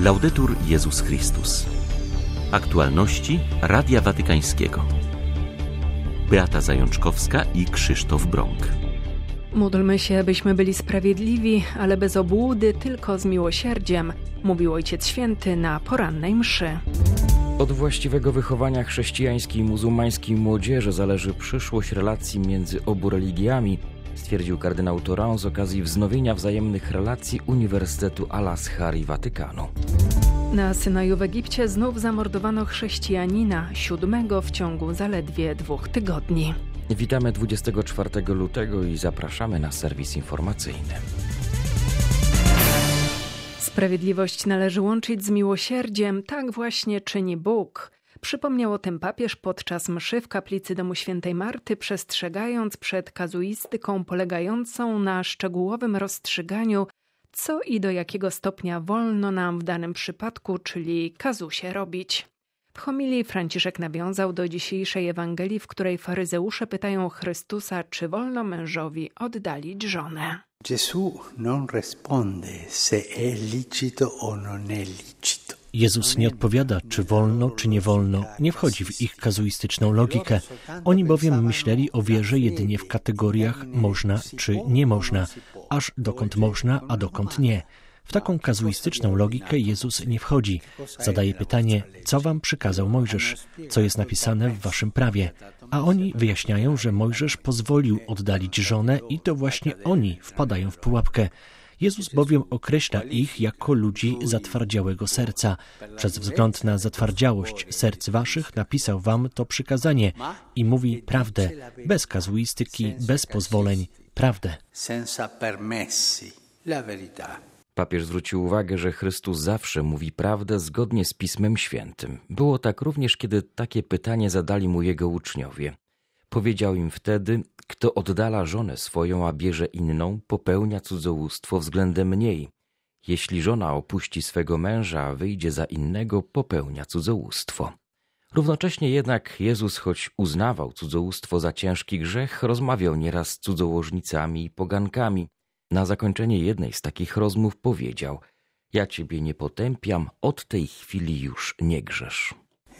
Laudetur Jezus Chrystus. Aktualności Radia Watykańskiego. Beata Zajączkowska i Krzysztof Brąk. Módlmy się, byśmy byli sprawiedliwi, ale bez obłudy, tylko z miłosierdziem, mówił Ojciec Święty na porannej mszy. Od właściwego wychowania chrześcijańskiej i muzułmańskiej młodzieży zależy przyszłość relacji między obu religiami, stwierdził kardynał Tauran z okazji wznowienia wzajemnych relacji Uniwersytetu Al-Azhar i Watykanu. Na Synaju w Egipcie znów zamordowano chrześcijanina, 7 w ciągu zaledwie 2 tygodni. Witamy 24 lutego i zapraszamy na serwis informacyjny. Sprawiedliwość należy łączyć z miłosierdziem, tak właśnie czyni Bóg. Przypomniał o tym papież podczas mszy w kaplicy domu świętej Marty, przestrzegając przed kazuistyką polegającą na szczegółowym rozstrzyganiu, co i do jakiego stopnia wolno nam w danym przypadku, czyli kazusie, robić. W homilii Franciszek nawiązał do dzisiejszej Ewangelii, w której faryzeusze pytają Chrystusa, czy wolno mężowi oddalić żonę. Jezus nie odpowiada, czy wolno, czy nie wolno, nie wchodzi w ich kazuistyczną logikę. Oni bowiem myśleli o wierze jedynie w kategoriach można czy nie można, aż dokąd można, a dokąd nie. W taką kazuistyczną logikę Jezus nie wchodzi. Zadaje pytanie, co wam przykazał Mojżesz, co jest napisane w waszym prawie. A oni wyjaśniają, że Mojżesz pozwolił oddalić żonę i to właśnie oni wpadają w pułapkę. Jezus bowiem określa ich jako ludzi zatwardziałego serca. Przez wzgląd na zatwardziałość serc waszych napisał wam to przykazanie i mówi prawdę, bez kazuistyki, bez pozwoleń, prawdę. Papież zwrócił uwagę, że Chrystus zawsze mówi prawdę zgodnie z Pismem Świętym. Było tak również, kiedy takie pytanie zadali mu jego uczniowie. Powiedział im wtedy, kto oddala żonę swoją, a bierze inną, popełnia cudzołóstwo względem niej. Jeśli żona opuści swego męża, a wyjdzie za innego, popełnia cudzołóstwo. Równocześnie jednak Jezus, choć uznawał cudzołóstwo za ciężki grzech, rozmawiał nieraz z cudzołożnicami i pogankami. Na zakończenie jednej z takich rozmów powiedział: ja ciebie nie potępiam, od tej chwili już nie grzesz.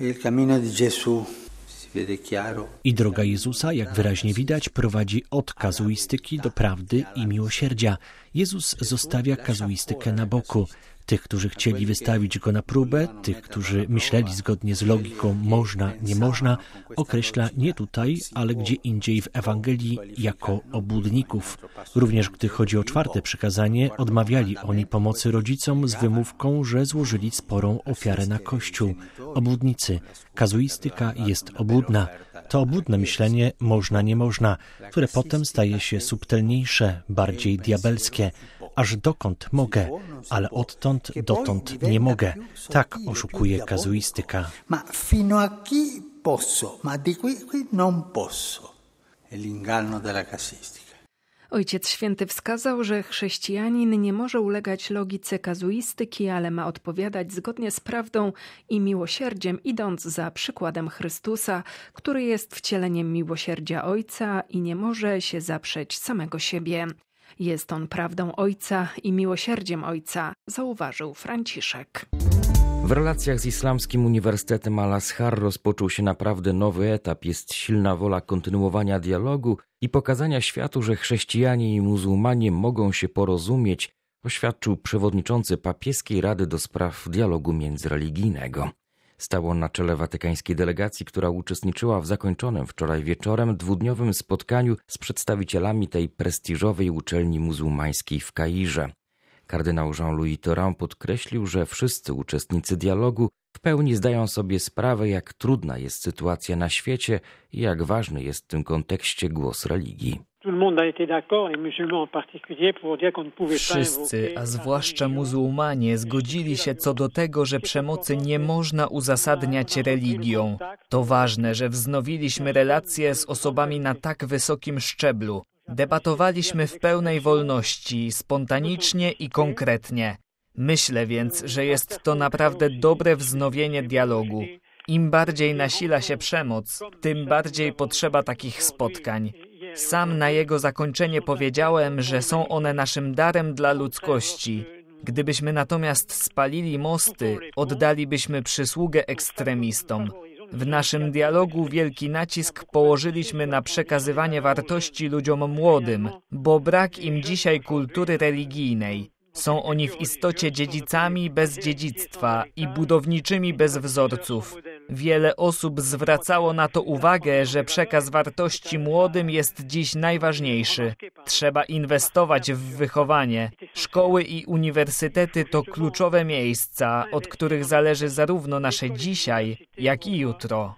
I droga Jezusa, jak wyraźnie widać, prowadzi od kazuistyki do prawdy i miłosierdzia. Jezus zostawia kazuistykę na boku. Tych, którzy chcieli wystawić Go na próbę, tych, którzy myśleli zgodnie z logiką można, nie można, określa nie tutaj, ale gdzie indziej w Ewangelii jako obłudników. Również gdy chodzi o 4. przykazanie, odmawiali oni pomocy rodzicom z wymówką, że złożyli sporą ofiarę na Kościół. Obłudnicy. Kazuistyka jest obłudna. To obłudne myślenie można, nie można, które potem staje się subtelniejsze, bardziej diabelskie. Aż dokąd mogę, ale odtąd dotąd nie mogę. Tak oszukuje kazuistyka. Ma fino a qui posso, ma di qui non posso. L'inganno della casistica. Ojciec Święty wskazał, że chrześcijanin nie może ulegać logice kazuistyki, ale ma odpowiadać zgodnie z prawdą i miłosierdziem, idąc za przykładem Chrystusa, który jest wcieleniem miłosierdzia Ojca i nie może się zaprzeć samego siebie. Jest on prawdą Ojca i miłosierdziem Ojca, zauważył Franciszek. W relacjach z Islamskim Uniwersytetem Al-Azhar rozpoczął się naprawdę nowy etap. Jest silna wola kontynuowania dialogu i pokazania światu, że chrześcijanie i muzułmanie mogą się porozumieć, oświadczył przewodniczący Papieskiej Rady do Spraw Dialogu Międzyreligijnego. Stał on na czele watykańskiej delegacji, która uczestniczyła w zakończonym wczoraj wieczorem 2-dniowym spotkaniu z przedstawicielami tej prestiżowej uczelni muzułmańskiej w Kairze. Kardynał Jean-Louis Tauran podkreślił, że wszyscy uczestnicy dialogu w pełni zdają sobie sprawę, jak trudna jest sytuacja na świecie i jak ważny jest w tym kontekście głos religii. Wszyscy, a zwłaszcza muzułmanie, zgodzili się co do tego, że przemocy nie można uzasadniać religią. To ważne, że wznowiliśmy relacje z osobami na tak wysokim szczeblu. Debatowaliśmy w pełnej wolności, spontanicznie i konkretnie. Myślę więc, że jest to naprawdę dobre wznowienie dialogu. Im bardziej nasila się przemoc, tym bardziej potrzeba takich spotkań. Sam na jego zakończenie powiedziałem, że są one naszym darem dla ludzkości. Gdybyśmy natomiast spalili mosty, oddalibyśmy przysługę ekstremistom. W naszym dialogu wielki nacisk położyliśmy na przekazywanie wartości ludziom młodym, bo brak im dzisiaj kultury religijnej. Są oni w istocie dziedzicami bez dziedzictwa i budowniczymi bez wzorców. Wiele osób zwracało na to uwagę, że przekaz wartości młodym jest dziś najważniejszy. Trzeba inwestować w wychowanie. Szkoły i uniwersytety to kluczowe miejsca, od których zależy zarówno nasze dzisiaj, jak i jutro.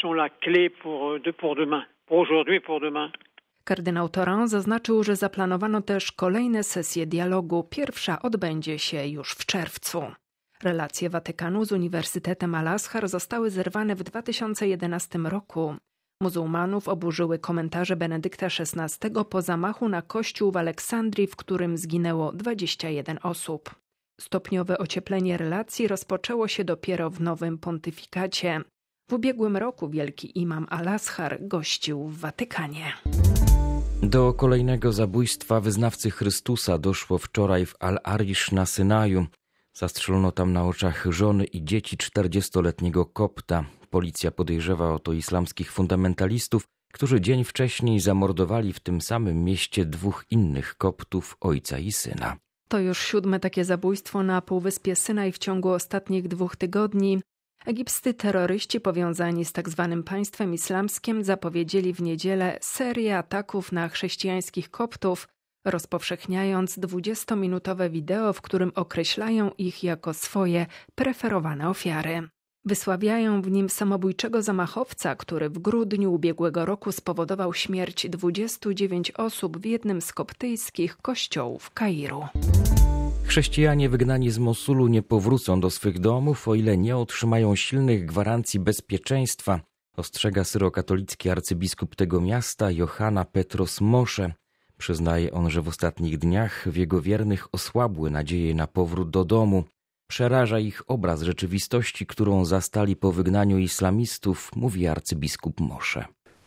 Kardynał Tauran zaznaczył, że zaplanowano też kolejne sesje dialogu. Pierwsza odbędzie się już w czerwcu. Relacje Watykanu z Uniwersytetem Al-Azhar zostały zerwane w 2011 roku. Muzułmanów oburzyły komentarze Benedykta XVI po zamachu na kościół w Aleksandrii, w którym zginęło 21 osób. Stopniowe ocieplenie relacji rozpoczęło się dopiero w nowym pontyfikacie. W ubiegłym roku wielki imam Al-Azhar gościł w Watykanie. Do kolejnego zabójstwa wyznawcy Chrystusa doszło wczoraj w Al-Arish na Synaju. Zastrzelono tam na oczach żony i dzieci 40-letniego kopta. Policja podejrzewa o to islamskich fundamentalistów, którzy dzień wcześniej zamordowali w tym samym mieście 2 innych koptów, ojca i syna. To już 7. takie zabójstwo na Półwyspie Synaj w ciągu ostatnich 2 tygodni. Egipscy terroryści powiązani z tzw. państwem islamskim zapowiedzieli w niedzielę serię ataków na chrześcijańskich koptów, rozpowszechniając 20-minutowe wideo, w którym określają ich jako swoje preferowane ofiary. Wysławiają w nim samobójczego zamachowca, który w grudniu ubiegłego roku spowodował śmierć 29 osób w jednym z koptyjskich kościołów Kairu. Chrześcijanie wygnani z Mosulu nie powrócą do swych domów, o ile nie otrzymają silnych gwarancji bezpieczeństwa, ostrzega syrokatolicki arcybiskup tego miasta Johanna Petros Moshe. Przyznaje on, że w ostatnich dniach w jego wiernych osłabły nadzieje na powrót do domu. Przeraża ich obraz rzeczywistości, którą zastali po wygnaniu islamistów, mówi arcybiskup Moshe.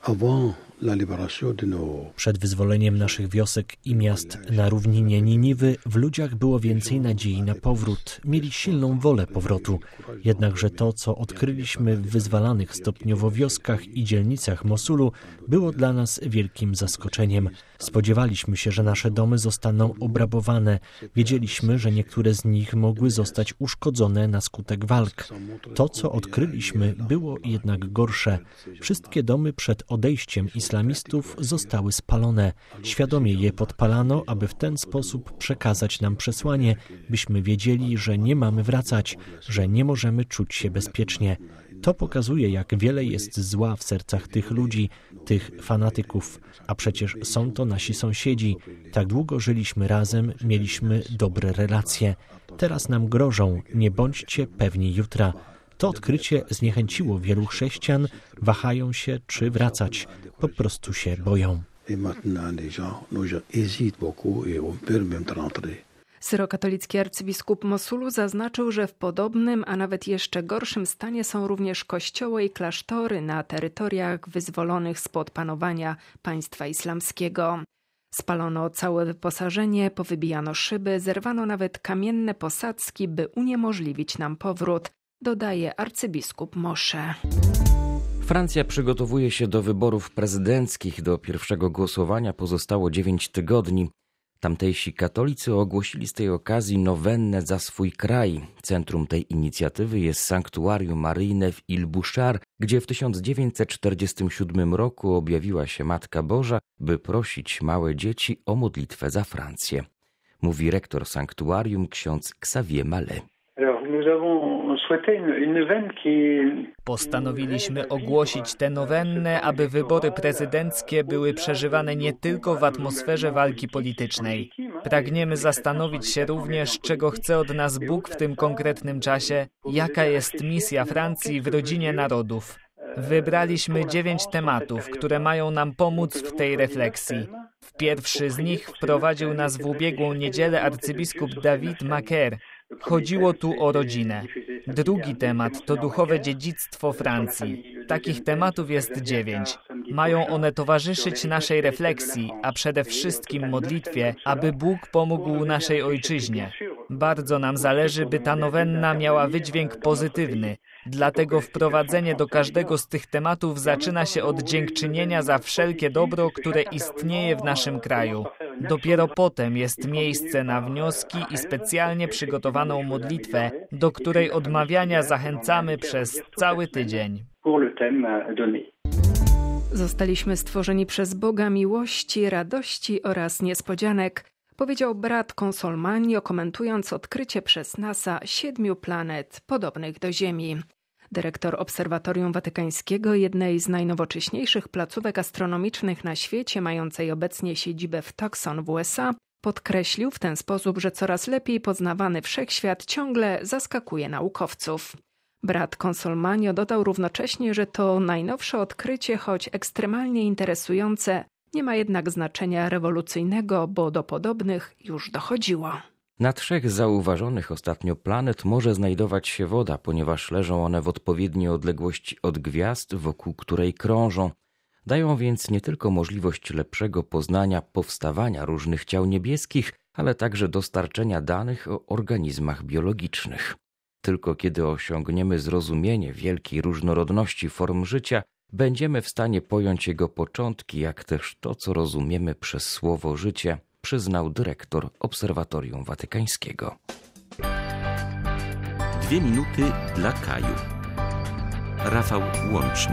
Przed wyzwoleniem naszych wiosek i miast na równinie Niniwy w ludziach było więcej nadziei na powrót. Mieli silną wolę powrotu. Jednakże to, co odkryliśmy w wyzwalanych stopniowo wioskach i dzielnicach Mosulu, było dla nas wielkim zaskoczeniem. Spodziewaliśmy się, że nasze domy zostaną obrabowane. Wiedzieliśmy, że niektóre z nich mogły zostać uszkodzone na skutek walk. To, co odkryliśmy, było jednak gorsze. Wszystkie domy przed odejściem islamistów zostały spalone. Świadomie je podpalano, aby w ten sposób przekazać nam przesłanie, byśmy wiedzieli, że nie mamy wracać, że nie możemy czuć się bezpiecznie. To pokazuje, jak wiele jest zła w sercach tych ludzi, tych fanatyków. A przecież są to nasi sąsiedzi. Tak długo żyliśmy razem, mieliśmy dobre relacje. Teraz nam grożą, nie bądźcie pewni jutra. To odkrycie zniechęciło wielu chrześcijan, wahają się, czy wracać. Po prostu się boją. Syrokatolicki arcybiskup Mosulu zaznaczył, że w podobnym, a nawet jeszcze gorszym stanie są również kościoły i klasztory na terytoriach wyzwolonych spod panowania państwa islamskiego. Spalono całe wyposażenie, powybijano szyby, zerwano nawet kamienne posadzki, by uniemożliwić nam powrót, dodaje arcybiskup Moshe. Francja przygotowuje się do wyborów prezydenckich. Do pierwszego głosowania pozostało 9 tygodni. Tamtejsi katolicy ogłosili z tej okazji nowennę za swój kraj. Centrum tej inicjatywy jest sanktuarium maryjne w Il-Bouchard, gdzie w 1947 roku objawiła się Matka Boża, by prosić małe dzieci o modlitwę za Francję. Mówi rektor sanktuarium ksiądz Xavier Mallet. Postanowiliśmy ogłosić tę nowennę, aby wybory prezydenckie były przeżywane nie tylko w atmosferze walki politycznej. Pragniemy zastanowić się również, czego chce od nas Bóg w tym konkretnym czasie, jaka jest misja Francji w rodzinie narodów. Wybraliśmy 9 tematów, które mają nam pomóc w tej refleksji. W pierwszy z nich wprowadził nas w ubiegłą niedzielę arcybiskup David Macaire. Chodziło tu o rodzinę. Drugi temat to duchowe dziedzictwo Francji. Takich tematów jest 9. Mają one towarzyszyć naszej refleksji, a przede wszystkim modlitwie, aby Bóg pomógł naszej ojczyźnie. Bardzo nam zależy, by ta nowenna miała wydźwięk pozytywny. Dlatego wprowadzenie do każdego z tych tematów zaczyna się od dziękczynienia za wszelkie dobro, które istnieje w naszym kraju. Dopiero potem jest miejsce na wnioski i specjalnie przygotowaną modlitwę, do której odmawiania zachęcamy przez cały tydzień. Zostaliśmy stworzeni przez Boga miłości, radości oraz niespodzianek, powiedział brat Consolmagno, komentując odkrycie przez NASA 7 planet podobnych do Ziemi. Dyrektor Obserwatorium Watykańskiego, jednej z najnowocześniejszych placówek astronomicznych na świecie, mającej obecnie siedzibę w Tucson w USA, podkreślił w ten sposób, że coraz lepiej poznawany wszechświat ciągle zaskakuje naukowców. Brat Consolmagno dodał równocześnie, że to najnowsze odkrycie, choć ekstremalnie interesujące, nie ma jednak znaczenia rewolucyjnego, bo do podobnych już dochodziło. Na 3 zauważonych ostatnio planet może znajdować się woda, ponieważ leżą one w odpowiedniej odległości od gwiazd, wokół której krążą. Dają więc nie tylko możliwość lepszego poznania powstawania różnych ciał niebieskich, ale także dostarczenia danych o organizmach biologicznych. Tylko kiedy osiągniemy zrozumienie wielkiej różnorodności form życia, będziemy w stanie pojąć jego początki, jak też to, co rozumiemy przez słowo życie, przyznał dyrektor Obserwatorium Watykańskiego. 2 minuty dla Kaju. Rafał Łączny.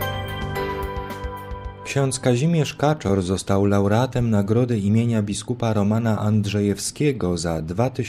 Ksiądz Kazimierz Kaczor został laureatem nagrody imienia biskupa Romana Andrzejewskiego za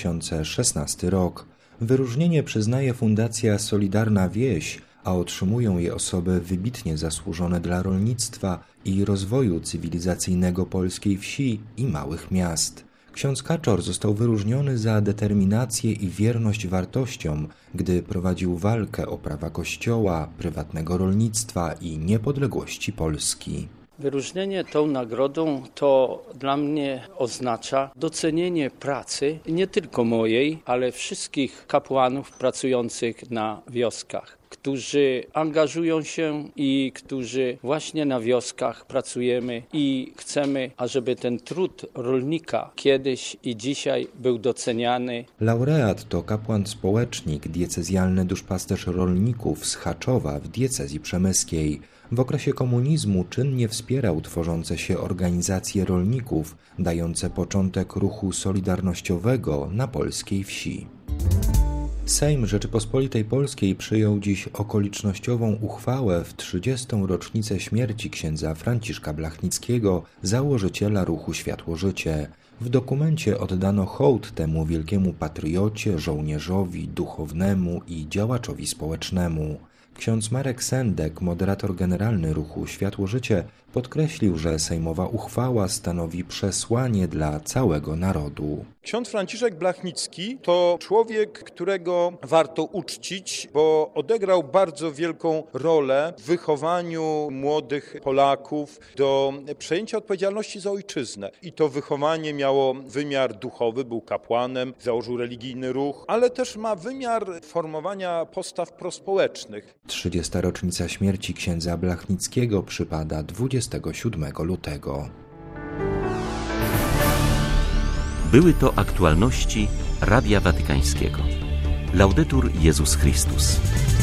2016 rok. Wyróżnienie przyznaje Fundacja Solidarna Wieś, a otrzymują je osoby wybitnie zasłużone dla rolnictwa i rozwoju cywilizacyjnego polskiej wsi i małych miast. Ksiądz Kaczor został wyróżniony za determinację i wierność wartościom, gdy prowadził walkę o prawa Kościoła, prywatnego rolnictwa i niepodległości Polski. Wyróżnienie tą nagrodą to dla mnie oznacza docenienie pracy nie tylko mojej, ale wszystkich kapłanów pracujących na wioskach, którzy angażują się i którzy właśnie na wioskach pracujemy i chcemy, ażeby ten trud rolnika kiedyś i dzisiaj był doceniany. Laureat to kapłan społecznik, diecezjalny duszpasterz rolników z Chaczowa w diecezji przemyskiej. W okresie komunizmu czynnie wspierał tworzące się organizacje rolników, dające początek ruchu solidarnościowego na polskiej wsi. Sejm Rzeczypospolitej Polskiej przyjął dziś okolicznościową uchwałę w 30. rocznicę śmierci księdza Franciszka Blachnickiego, założyciela ruchu Światło-Życie. W dokumencie oddano hołd temu wielkiemu patriocie, żołnierzowi, duchownemu i działaczowi społecznemu. Ksiądz Marek Sendek, moderator generalny ruchu Światło-Życie, podkreślił, że sejmowa uchwała stanowi przesłanie dla całego narodu. Ksiądz Franciszek Blachnicki to człowiek, którego warto uczcić, bo odegrał bardzo wielką rolę w wychowaniu młodych Polaków do przejęcia odpowiedzialności za ojczyznę. I to wychowanie miało wymiar duchowy, był kapłanem, założył religijny ruch, ale też ma wymiar formowania postaw prospołecznych. 30. rocznica śmierci księdza Blachnickiego przypada 27 lutego. Były to aktualności Radia Watykańskiego. Laudetur Jezus Chrystus.